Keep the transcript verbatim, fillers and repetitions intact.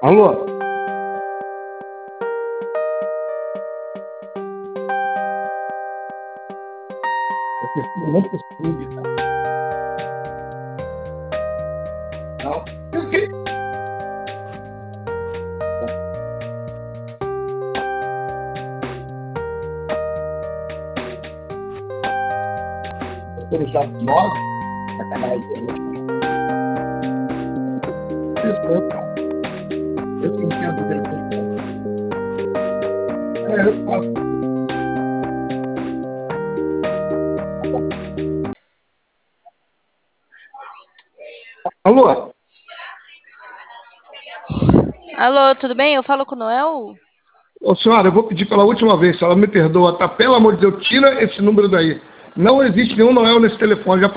Alô? Eu preciso muito que estude, cara. Não. Eu que- eu tô no já nove, sacanagem. Isso, eu, cara. Eu que entendo o telefone. É, eu faço. Alô? Alô, tudo bem? Eu falo com o Noel? Ô, senhora, eu vou pedir pela última vez, se ela me perdoa, tá? Pelo amor de Deus, tira esse número daí. Não existe nenhum Noel nesse telefone. Já